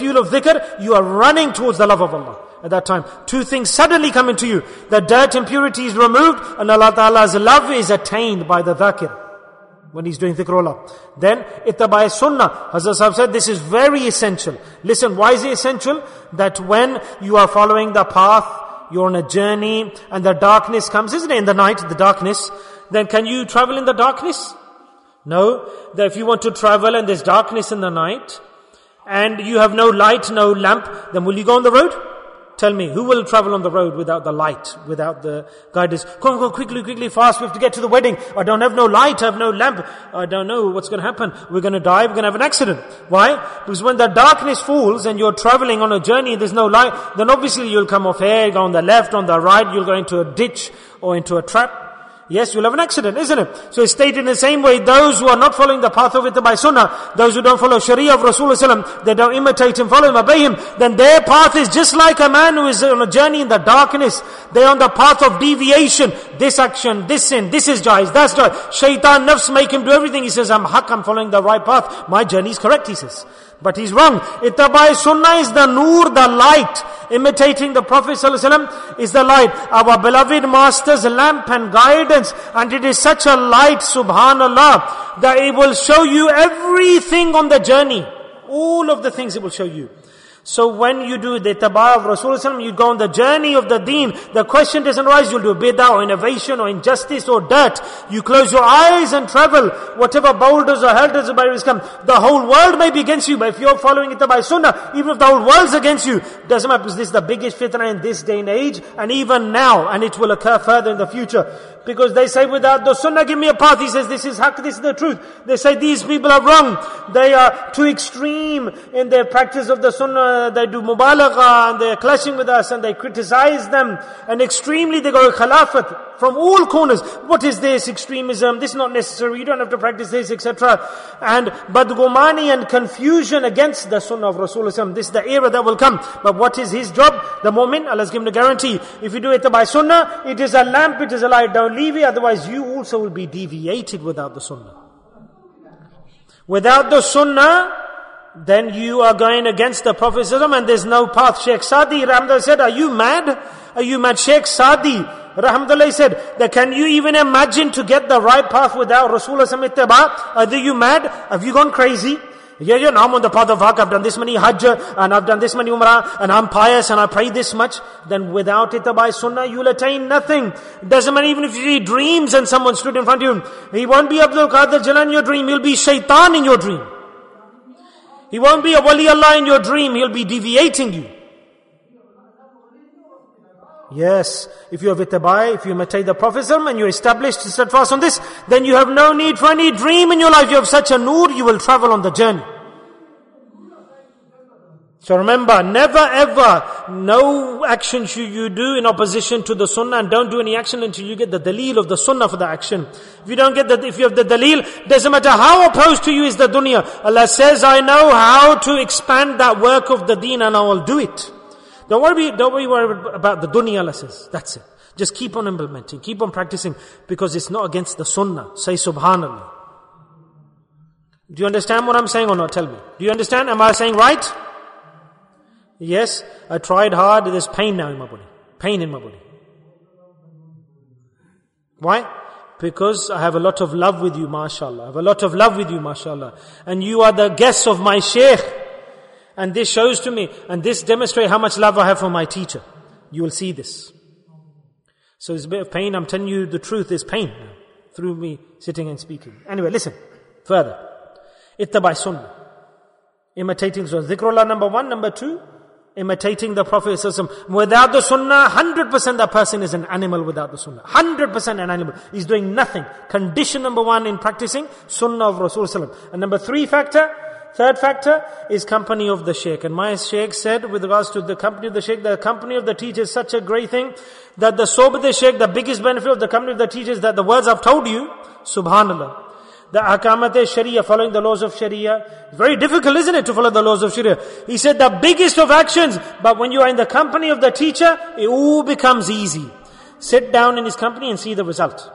dhikr, you are running towards the love of Allah. At that time, two things suddenly come into you. The dirt, impurity is removed, and Allah Ta'ala's love is attained by the dhakir. When he's doing dhikrullah. Then, ittabai sunnah. Hazrat Sahib said, this is very essential. Listen, why is it essential? That when you are following the path, you're on a journey, and the darkness comes, isn't it, in the night, the darkness, then can you travel in the darkness? No. That if you want to travel and there's darkness in the night, and you have no light, no lamp, then will you go on the road? Tell me, who will travel on the road without the light, without the guidance? Come, quickly, fast, we have to get to the wedding. I don't have no light, I have no lamp. I don't know what's going to happen. We're going to die, we're going to have an accident. Why? Because when the darkness falls and you're traveling on a journey, there's no light, then obviously you'll come off here, go on the left, on the right, you'll go into a ditch or into a trap. Yes, you'll have an accident, isn't it? So it's stated in the same way, those who are not following the path of ittabai sunnah, those who don't follow sharia of Rasulullah, they don't imitate him, follow him, obey him, then their path is just like a man who is on a journey in the darkness. They're on the path of deviation. This action, this sin, this is jais, that's jais. Shaitan, nafs make him do everything. He says, I'm haq, I'm following the right path. My journey is correct, he says. But he's wrong. Ittabai sunnah is the noor, the light. Imitating the Prophet ﷺ is the light. Our beloved Master's lamp and guidance. And it is such a light, subhanallah, that it will show you everything on the journey. All of the things it will show you. So when you do the ittiba of Rasulullah, you go on the journey of the deen. The question doesn't arise, you'll do bid'ah or innovation or injustice or dirt. You close your eyes and travel. Whatever boulders or elders or barriers come, the whole world may be against you. But if you're following ittiba sunnah, even if the whole world's against you, doesn't matter, because this is the biggest fitna in this day and age, and even now, and it will occur further in the future. Because they say, without the sunnah, give me a path. He says, this is haqq, this is the truth. They say, these people are wrong. They are too extreme in their practice of the sunnah. They do mubalagha, and they're clashing with us, and they criticize them. And extremely, they go khilafat from all corners. What is this? Extremism. This is not necessary. You don't have to practice this, etc. And badgumani and confusion against the sunnah of Rasulullah. This is the era that will come. But what is his job? The mu'min, Allah has given a guarantee. If you do it by sunnah, it is a lamp, it is a light. Don't leave it, otherwise you also will be deviated without the sunnah. Without the sunnah, then you are going against the Prophet and there's no path. Sheikh Sadi Rahmatullah said, are you mad? Are you mad? Sheikh Sadi Rahmatullah said, that can you even imagine to get the right path without Rasulullah ittiba? Are you mad? Have you gone crazy? Yeah, now I'm on the path of haqq, I've done this many hajj, and I've done this many umrah, and I'm pious, and I pray this much. Then without ittiba sunnah, you'll attain nothing. It doesn't matter even if you see dreams and someone stood in front of you. He won't be Abdul Qadir Jilani in your dream, he'll be shaitan in your dream. He won't be a wali Allah in your dream, he'll be deviating you. Yes, if you have ittiba, if you imitate the Prophet and you're established steadfast on this, then you have no need for any dream in your life. You have such a nur, you will travel on the journey. So remember, never ever, no action should you do in opposition to the sunnah, and don't do any action until you get the daleel of the sunnah for the action. If you don't get that, if you have the daleel, doesn't matter how opposed to you is the dunya. Allah says, I know how to expand that work of the deen and I will do it. Don't worry about the dunya, Allah says. That's it. Just keep on implementing, keep on practicing, because it's not against the sunnah. Say subhanallah. Do you understand what I'm saying or not? Tell me. Do you understand? Am I saying right? Yes, I tried hard, there's pain now in my body. Pain in my body. Why? Because I have a lot of love with you, mashallah. I have a lot of love with you, mashallah. And you are the guests of my shaykh. And this shows to me, and this demonstrates how much love I have for my teacher. You will see this. So it's a bit of pain. I'm telling you the truth, there's pain through me sitting and speaking. Anyway, listen. Further. Ittabai sunnah. Imitating sunnah. Dhikrullah number 1. Number 2. Imitating the Prophet. Without the sunnah, 100% that person is an animal without the sunnah. 100% an animal. He's doing nothing. Condition number 1 in practicing sunnah of Rasulullah. And number 3rd factor is company of the Shaykh. And my Shaykh said with regards to the company of the Shaykh, the company of the teacher is such a great thing that the sohbat of Shaykh, the biggest benefit of the company of the teacher is that the words I've told you, subhanallah. The ahkamat Sharia, following the laws of Sharia. Very difficult, isn't it, to follow the laws of Sharia? He said the biggest of actions, but when you are in the company of the teacher, it all becomes easy. Sit down in his company and see the result.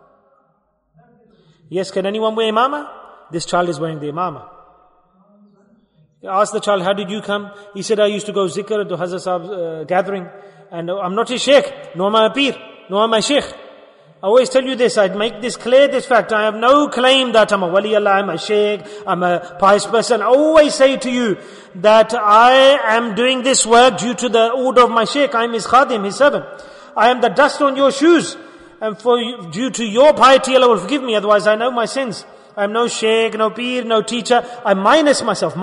Yes, can anyone wear imamah? This child is wearing the imamah. Ask the child, how did you come? He said, I used to go zikr to Hazrat Sahib's gathering. And I'm not his sheikh, nor am I a peer, nor am I sheikh. I always tell you this, I'd make this clear, this fact. I have no claim that I'm a wali Allah, I'm a sheikh, I'm a pious person. I always say to you that I am doing this work due to the order of my sheikh. I am his khadim, his servant. I am the dust on your shoes. And due to your piety, Allah will forgive me, otherwise I know my sins. I am no sheikh, no peer, no teacher. I minus myself.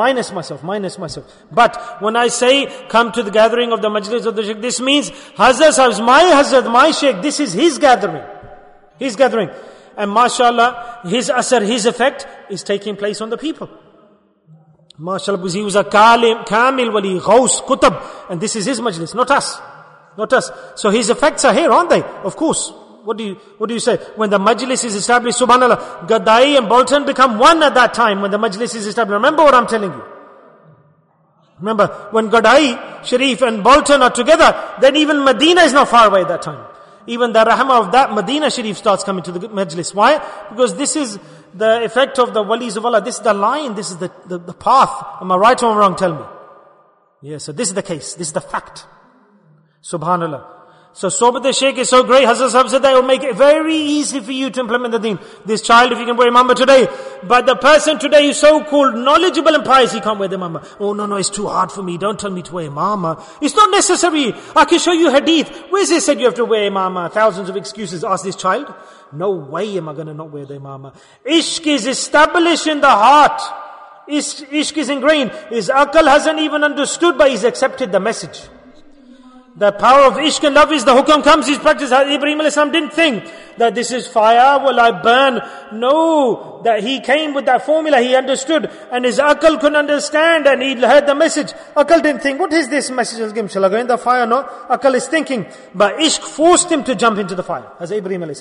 But when I say, come to the gathering of the majlis of the sheikh, this means, Hazrat Sahib, my sheikh, this is his gathering. His gathering. And mashallah, his asar, his effect is taking place on the people. Mashallah, because he was a kamil wali, ghaus, kutab. And this is his majlis, not us. Not us. So his effects are here, aren't they? Of course. What do you say? When the majlis is established, subhanallah, Gadai and Bolton become one at that time when the majlis is established. Remember what I'm telling you. Remember, when Gadai, Sharif and Bolton are together, then even Medina is not far away at that time. Even the rahmah of that Medina Sharif starts coming to the majlis. Why? Because this is the effect of the walis of Allah. This is the line, this is the path. Am I right or wrong? Tell me. Yeah, so this is the case. This is the fact. Subhanallah. So sohbat al-Shaykh is so great. Hazrat Sahib said that it will make it very easy for you to implement the deen. This child, if you can wear imamah today, but the person today who's so-called knowledgeable and pious, he can't wear the imamah. Oh no, it's too hard for me. Don't tell me to wear imamah. It's not necessary. I can show you hadith. Where's it said you have to wear imamah? Thousands of excuses. Ask this child. No way am I going to not wear the imamah. Ishq is established in the heart. Ishq is ingrained. His aql hasn't even understood, but he's accepted the message. The power of ishq and love is the hukam comes, his practice. Ibrahim a.s. didn't think that this is fire, will I burn? No, that he came with that formula, he understood. And his aql couldn't understand and he heard the message. Aql didn't think, what is this message? Shall I go in the fire? No, aql is thinking. But ishq forced him to jump into the fire, as Ibrahim a.s.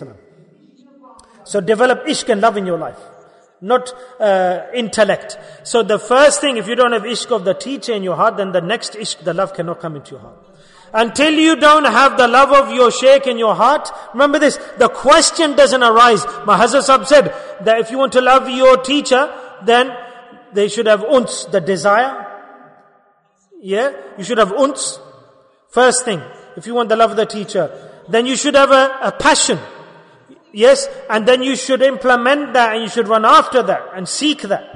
So develop ishq and love in your life. Not intellect. So the first thing, if you don't have ishq of the teacher in your heart, then the next ishq, the love cannot come into your heart. Until you don't have the love of your shaykh in your heart, remember this, the question doesn't arise. My Hazrat Sahib said that if you want to love your teacher, then they should have uns, the desire. Yeah, you should have uns. First thing, if you want the love of the teacher, then you should have a passion. Yes, and then you should implement that and you should run after that and seek that.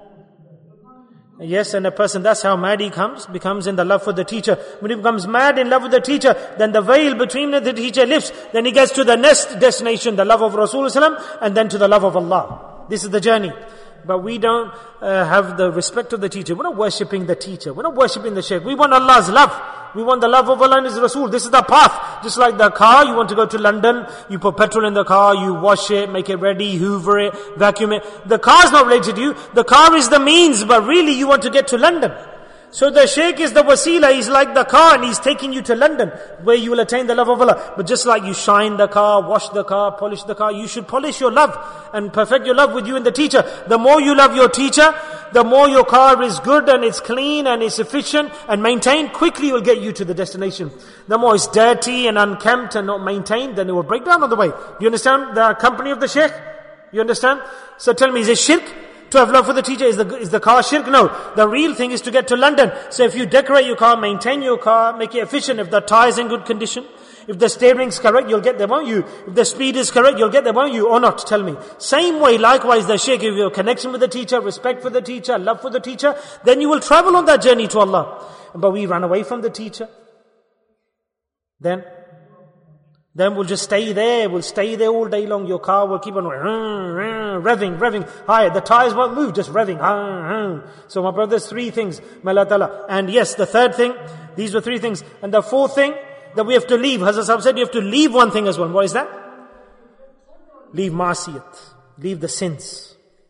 Yes, and a person, that's how mad he becomes in the love for the teacher. When he becomes mad in love with the teacher, then the veil between the teacher lifts. Then he gets to the next destination, the love of Rasulullah, and then to the love of Allah. This is the journey. But we don't have the respect of the teacher. We're not worshipping the teacher. We're not worshipping the shaykh. We want Allah's love. We want the love of Allah and His Rasul. This is the path. Just like the car, you want to go to London, you put petrol in the car, you wash it, make it ready, hoover it, vacuum it. The car is not related to you. The car is the means, but really you want to get to London. So the shaykh is the wasila, he's like the car and he's taking you to London where you will attain the love of Allah. But just like you shine the car, wash the car, polish the car, you should polish your love and perfect your love with you and the teacher. The more you love your teacher, the more your car is good and it's clean and it's efficient and maintained, quickly it will get you to the destination. The more it's dirty and unkempt and not maintained, then it will break down on the way. Do you understand the company of the shaykh? You understand? So tell me, is it shirk? To have love for the teacher, is the car shirk? No. The real thing is to get to London. So if you decorate your car, maintain your car, make it efficient, if the tire is in good condition, if the steering is correct, you'll get there, won't you? If the speed is correct, you'll get there, won't you? Or not? Tell me. Same way, likewise, the shaykh, if you have connection with the teacher, respect for the teacher, love for the teacher, then you will travel on that journey to Allah. But we run away from the teacher. Then we'll just stay there. We'll stay there all day long. Your car will keep on revving higher. The tires won't move, just revving. So my brothers, 3 things. And yes, the third thing, these were 3 things. And the 4th thing that we have to leave, Hazrat Sahib said, you have to leave one thing as well. What is that? Leave ma'asiyat. Leave the sins.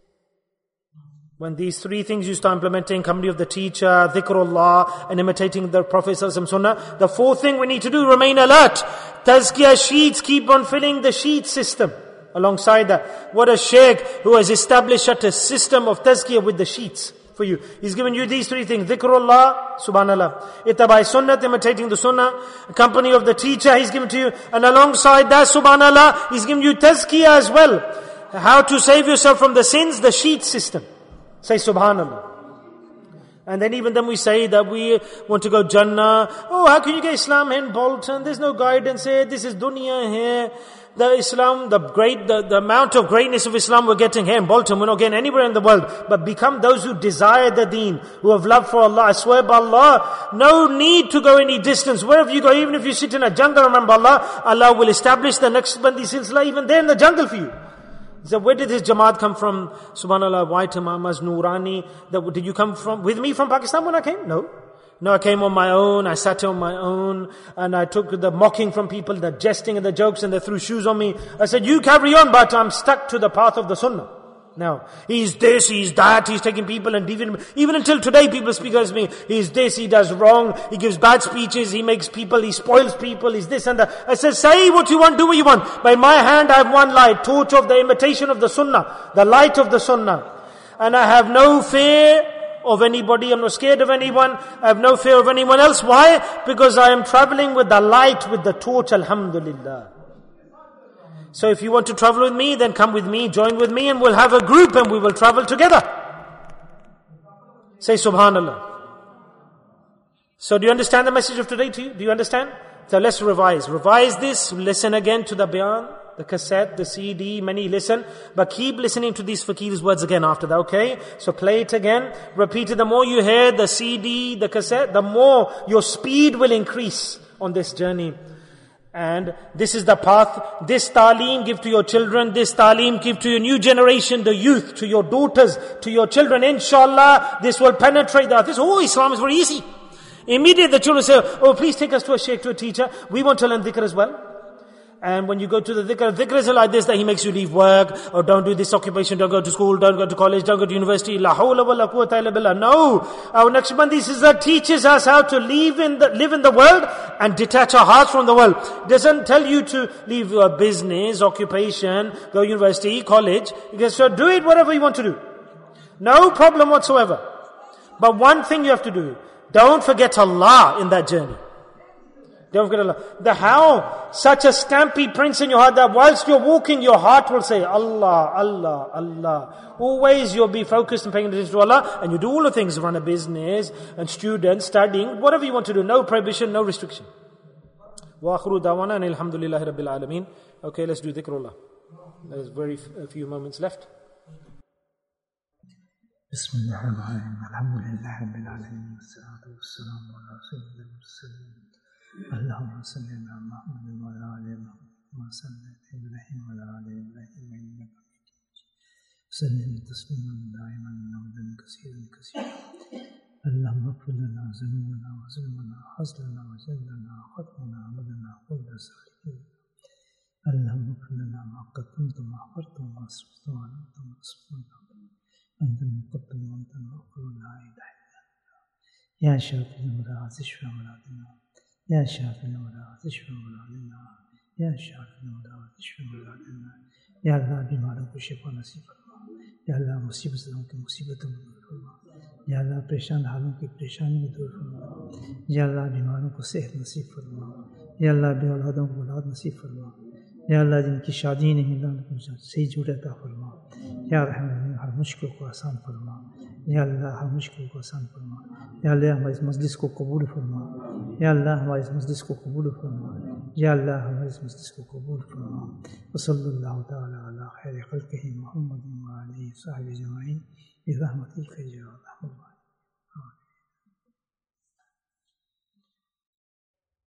When these 3 things you start implementing, company of the teacher, dhikrullah, and imitating the Prophet's sunnah, the 4th thing we need to do, remain alert. Tazkiyah sheets, keep on filling the sheet system. Alongside that, what a shaykh who has established such a system of tazkiyah with the sheets for you. He's given you these 3 things, dhikrullah, subhanallah. Ittabai sunnah, imitating the sunnah, company of the teacher he's given to you, and alongside that, subhanallah, he's given you tazkiyah as well. How to save yourself from the sins, the sheet system. Say subhanallah. And then even then we say that we want to go Jannah. Oh, how can you get Islam in Bolton? There's no guidance here. This is dunya here. The Islam, the amount of greatness of Islam we're getting here in Bolton, we're not getting anywhere in the world. But become those who desire the deen, who have love for Allah. I swear by Allah, no need to go any distance. Wherever you go, even if you sit in a jungle, remember Allah, Allah will establish the next Bandi Silsila even there in the jungle for you. So where did this Jamaat come from? Subhanallah, white Imamas, Noorani. Did you come with me from Pakistan when I came? No. No, I came on my own, I sat on my own, and I took the mocking from people, the jesting and the jokes, and they threw shoes on me. I said, you carry on, but I'm stuck to the path of the Sunnah. Now, he's this, he's that, he's taking people and deviating. Even until today, people speak against me. He's this, he does wrong, he gives bad speeches, he makes people, he spoils people, he's this and that. I said, say what you want, do what you want. But in my hand, I have one light, torch of the imitation of the Sunnah, the light of the Sunnah. And I have no fear of anybody, I'm not scared of anyone, I have no fear of anyone else. Why? Because I am traveling with the light, with the torch, alhamdulillah. So if you want to travel with me, then come with me, join with me, and we'll have a group and we will travel together. Say subhanallah. So do you understand the message of today to you? Do you understand? So let's revise. Revise this, listen again to the bayan, the cassette, the CD, many listen. But keep listening to these faqih's words again after that, okay? So play it again, repeat it. The more you hear the CD, the cassette, the more your speed will increase on this journey. And this is the path. This ta'aleem give to your children. This ta'aleem give to your new generation, the youth, to your daughters, to your children. Inshallah, this will penetrate that. Oh, Islam is very easy. Immediately the children say, oh, please take us to a shaykh, to a teacher. We want to learn dhikr as well. And when you go to the dhikr is like this, that he makes you leave work, or don't do this occupation, don't go to school, don't go to college, don't go to university. La hawla wa la quwwata illa billah. No. Our Naqshbandi Sister teaches us how to live in the world and detach our hearts from the world. It doesn't tell you to leave your business, occupation, go university, college. It says, so do it whatever you want to do. No problem whatsoever. But one thing you have to do, don't forget Allah in that journey. Don't forget Allah. The how, such a stampy prints in your heart that whilst you're walking, your heart will say, Allah, Allah, Allah. Always you'll be focused and paying attention to Allah, and you do all the things, run a business, and students, studying, whatever you want to do. No prohibition, no restriction. Wa akhiru dawana and alhamdulillahi rabbil alameen. Okay, let's do dhikrullah. There's a few moments left. Bismillahirrahmanirrahim. Alhamdulillahi rabbil alameen. Wassalatu wassalamu ala sayyidil mursalin. Allahumma salli ala Muhammadin wa ala ali Muhammad wa salli ala Ibrahim wa ala ali Ibrahim innaka Hamidum Majid. Sallim tasliman da'iman abadan kaseeran kaseeran. Allahumma ighfir lana dhunubana wa zulmana haslana wa jallana khatmana amadana kulla salihin. Allahumma ighfir lana ma qaddamtu ma akhartu ma asraftu wa anta ma asraftu anta al-muqaddim wa anta al-mu'akhkhir la ilaha illa anta. Ya shafi al-murad ishfa muradana. Ya Shafi al-Murad ishfa muradana. Ya Shafi al-Murad ishfa muradana. Ya Allah बीमारों को शिफा नसीब फरमा. या अल्लाह मुसीबतों की मुसीबतों को दूर फरमा. या अल्लाह परेशान हालों की परेशानी को दूर फरमा. या अल्लाह बीमारों को सेहत नसीब फरमा. या अल्लाह बे औलादों को औलाद नसीब फरमा. या अल्लाह जिनकी शादी नहीं हुई उनको सही जोड़े अता फरमा. या रहमान हर मुश्किल को आसान फरमा. या अल्लाह हर मुश्किल को आसान फरमा. या अल्लाह हमारी इस मजलिस को कबूल फरमा. या अल्लाह हमारी इस मजलिस को कबूल फरमा. या अल्लाह हमारी इस मजलिस को कबूल फरमा. वसल्लल्लाहु तआला अला खैरि खल्क़िही मुहम्मदिन व आलिहि व सहबिही अजमईन बिरहमतिका या अरहमर राहिमीन.